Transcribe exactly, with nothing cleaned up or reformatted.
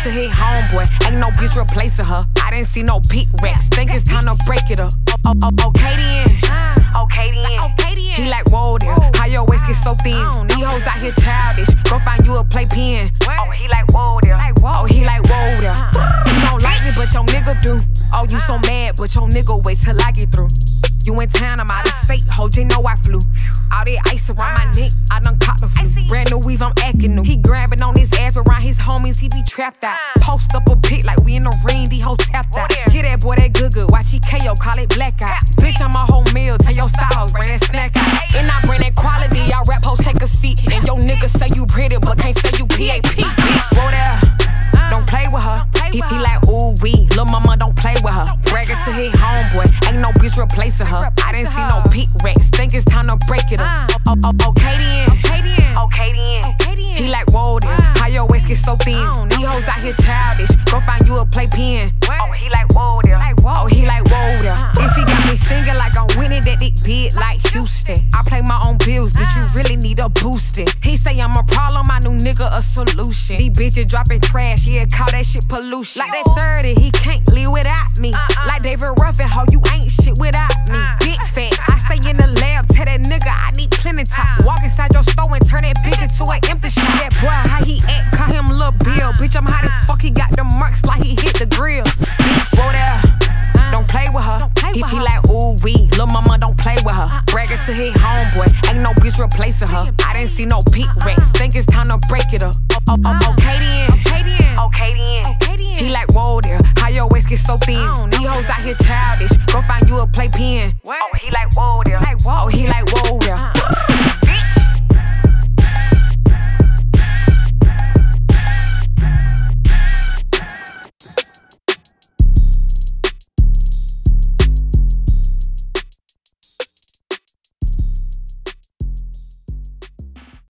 to hit homeboy. Ain't no bitch replacing her. I didn't see no peak wrecks. Think it's time to break it up. Oh, oh, oh, okay then. Okay then. He like, whoa there. How your waist get so thin? These hoes out here childish. Go find you a playpen. Oh, he like, whoa there. Oh, he like, whoa there. You don't like me, but your nigga do. Oh, you so mad, but your nigga wait till I get through. You in town, I'm out of state. Ho, J know I flew. All that ice around my neck, I done caught the flu. Brand new weave, I'm acting new. He grabbing on his ass, but around his homies, he be trapped out. Post up a pic like we in the ring, these hoes tapped out. Get that boy that good good, watch he K O, call it blackout. Bitch, I'm a whole meal, tell your side hoes, bring that snack out. And I bring that quality, y'all rap hoes take a seat. And your niggas say you pretty, but can't say you P A P, bitch. Whoa there, don't play with her. He, he like, ooh wee, lil' mama don't play with her. Bragging to his homeboy, ain't no bitch replacing her. I didn't see no peak wrecks, think it's time to break it up. Oh, oh, oh, okay then. Okay then. He like, whoa there. How your waist get so thin? These hoes out here childish. Go find you a playpen. Oh, he like, whoa there. Oh, he like, whoa there. If he got me singing like I'm winning that dick big like Houston. I play my own bills, bitch, you really need a boosting. He say I'm a problem, my new nigga a solution. These bitches dropping trash, yeah, call that shit pollution. Like that thirty, he can't live without me. Like David Ruffin, how you ain't shit without me. Big facts, I stay in the lab, tell that nigga I need plenty time. Walk inside your store and turn that bitch into an empty shit. That boy, how he act, call him Lil' Bill. Bitch, I'm hot as fuck, he got the marks like he hit the grill. Bitch, whoa there, don't play with her. He, he like, ooh wee, lil' mama don't play with her. Bragging to his homeboy, ain't no bitch replacing her. I didn't see no peak wrecks, think it's time to break it up. Oh, oh, oh, okay then. Okay then. He like, whoa there, how your waist get so thin? These hoes out here childish, go find you a playpen. Oh, he like, whoa there. Oh, he like, whoa there.